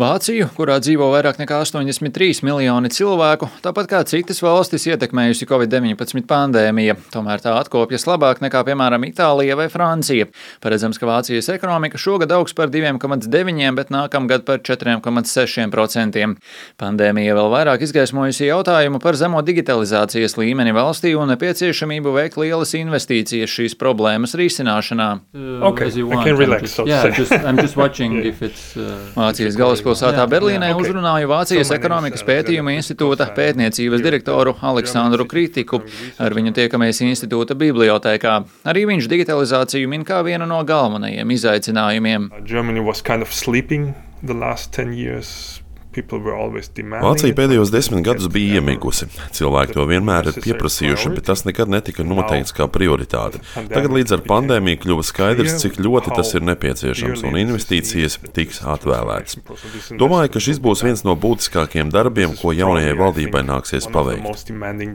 Vāciju, kurā dzīvo vairāk nekā 83 miljoni cilvēku, tāpat kā citas valstis ietekmējusi Covid-19 pandēmija. Tomēr tā atkopjas labāk nekā, piemēram, Itālija vai Francija. Paredzams, ka Vācijas ekonomika šogad augs par 2,9%, bet nākamgad par 4,6%. Pandēmija vēl vairāk izgaismojusi jautājumu par zemo digitalizācijas līmeni valstī un nepieciešamību veikt lielas investīcijas šīs problēmas risināšanā. Vācijas galvaspilsētā Berlīnē uzrunāju Vācijas ekonomikas pētījuma institūta pētniecības direktoru Aleksandru Kritiku. Ar viņu tiekamies institūta bibliotēkā. Arī viņš digitalizāciju min kā vienu no galvenajiem izaicinājumiem. Vācija pēdējos 10 gadus bija iemigusi. Cilvēki to vienmēr ir pieprasījuši, bet tas nekad netika noteikts kā prioritāte. Tagad līdz ar pandēmiju kļuva skaidrs, cik ļoti tas ir nepieciešams, un investīcijas tiks atvēlētas. Domāju, ka šis būs viens no būtiskākajiem darbiem, ko jaunajai valdībai nāksies paveikt.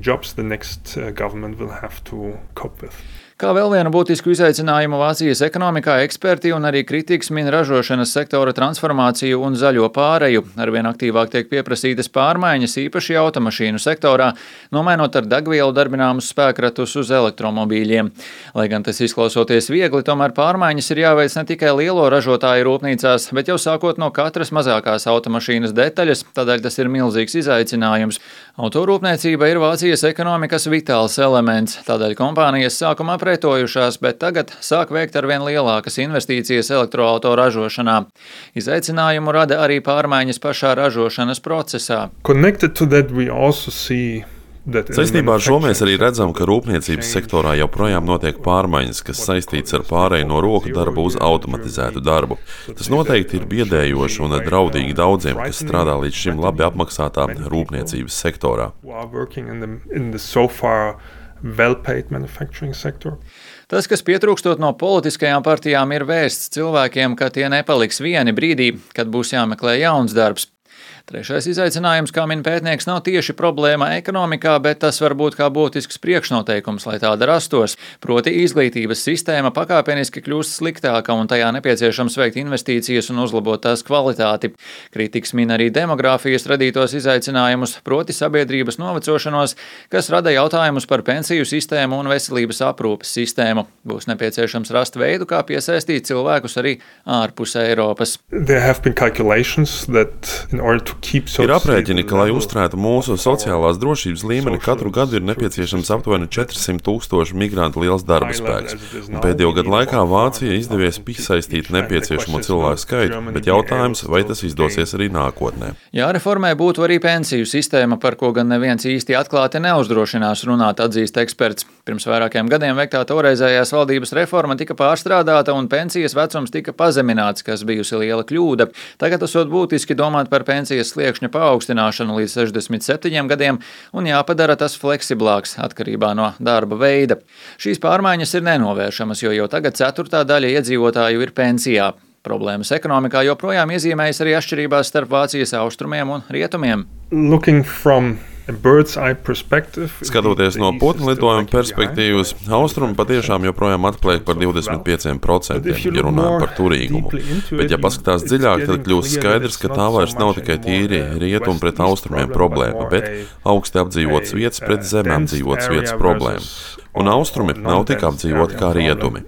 Kā vēl vienu būtisku izaicinājumu Vācijas ekonomikā eksperti un arī kritiķi min ražošanas sektora transformāciju un zaļo pāreju. Arvien aktīvāk tiek pieprasītas pārmaiņas, īpaši automašīnu sektorā, nomainot ar degvielu darbināmus spēkratus uz elektromobīļiem. Lai gan tas izklausoties viegli, tomēr pārmaiņas ir jāveic ne tikai lielo ražotāju rūpnīcās, bet jau sākot no katras mazākās automašīnas detaļas, tādēļ tas ir milzīgs izaicinājums. Autorūpniecība ir Vācijas ekonomikas vitāls elements, tādēļ kompānijas sākumā pretojušās, bet tagad sāk veikt arvien lielākas investīcijas elektroauto ražošanā. Izaicinājumu rada arī pārmaiņas pašā ražošanas procesā. Saistībā ar šo mēs arī redzam, ka rūpniecības sektorā joprojām notiek pārmaiņas, kas saistīts ar pāreju no roku darba uz automatizētu darbu. Tas noteikti ir biedējoši un draudīgi daudziem, kas strādā līdz šim labi apmaksātā rūpniecības sektorā. Tas, kas pietrūkstot no politiskajām partijām, ir vēsts cilvēkiem, ka tie nepaliks vieni brīdī, kad būs jāmeklē jauns darbs. Trešais izaicinājums, kā min pētnieks, nav tieši problēma ekonomikā, bet tas var būt kā būtisks priekšnoteikums, lai tāda rastos. Proti izglītības sistēma pakāpeniski kļūst sliktāka un tajā nepieciešams veikt investīcijas un uzlabot tās kvalitāti. Kritiķis min arī demogrāfijas radītos izaicinājumus, proti sabiedrības novecošanos, kas rada jautājumus par pensiju sistēmu un veselības aprūpes sistēmu. Būs nepieciešams rast veidu, kā piesaistīt cilvēkus arī ārpus Eiropas. Ir aprēķini, ka, lai uzturētu mūsu sociālās drošības līmeni, katru gadu ir nepieciešams aptuveni 400 000 migrantu liels darba spēks. Un pēdējo gadu laikā Vācija izdevies piesaistīt nepieciešamo cilvēku skaitu, bet jautājums, vai tas izdosies arī nākotnē. Jāreformē būtu arī pensiju sistēma, par ko gan neviens īsti atklāti neuzdrošinās runāt, atzīst eksperts. Pirms vairākiem gadiem veiktā toreizējās valdības reforma tika pārstrādāta un pensijas vecums tika pazemināts, kas bijusi liela kļūda. Tagad esot būtiski domāt par pensijas sliekšņa paaugstināšanu līdz 67 gadiem un jāpadara tas fleksiblāks atkarībā no darba veida. Šīs pārmaiņas ir nenovēršamas, jo jau tagad 1/4 daļa iedzīvotāju ir pensijā. Problēmas ekonomikā joprojām iezīmējas arī atšķirībās starp Vācijas austrumiem un rietumiem. Skatoties no putnu lidojuma perspektīvas, austrumi patiešām joprojām atpaliek par 25%, ja runājam par turīgumu. Bet, ja paskatās dziļāk, tad kļūst skaidrs, ka tā vairs nav tikai tīri rietumu pret austrumiem problēma, bet augsti apdzīvotas vietas pret zemi apdzīvotas vietas problēma. Un austrumi nav tik apdzīvoti kā rietumi.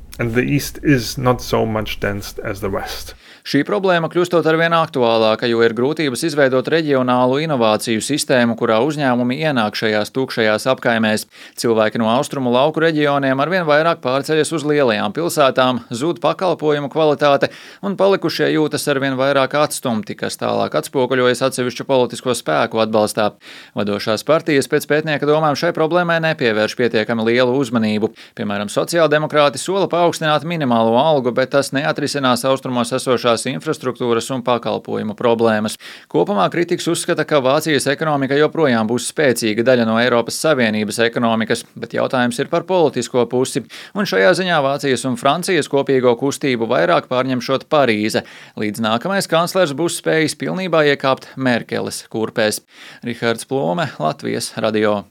Šī problēma kļūstot arvien aktuālāka, jo ir grūtības izveidot reģionālu inovāciju sistēmu, kurā uzņēmumi ienāk šajās tukšajās apkaimēs. Cilvēki no austrumu lauku reģioniem arvien vairāk pārceļas uz lielajām pilsētām, zūd pakalpojumu kvalitāte un palikušie jūtas arvien vairāk atstumti, kas tālāk atspoguļojas atsevišķu politisko spēku atbalstā. Vadošās partijas pēc pētnieka domām šai problēmai nepievērš pietiekami lielu uzmanību. Piemēram, sociāldemokrāti sola paaugstināt minimālo algu, bet tas neatrisinās austrumos esošās infrastruktūras un pakalpojumu problēmas. Kopumā kritiķis uzskata, ka Vācijas ekonomika joprojām būs spēcīga daļa no Eiropas Savienības ekonomikas, bet jautājums ir par politisko pusi, un šajā ziņā Vācijas un Francijas kopīgo kustību vairāk pārņemšot Parīze, līdz nākamais kanclers būs spējis pilnībā iekāpt Merkeles kurpēs. Rihards Plome, Latvijas radio.